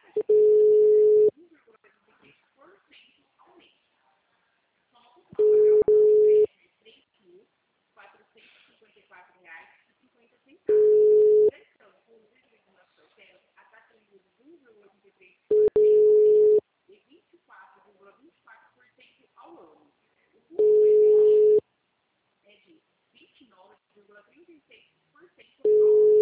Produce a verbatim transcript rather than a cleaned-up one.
é de vinte e nove vírgula trinta e seis por cento ao ano.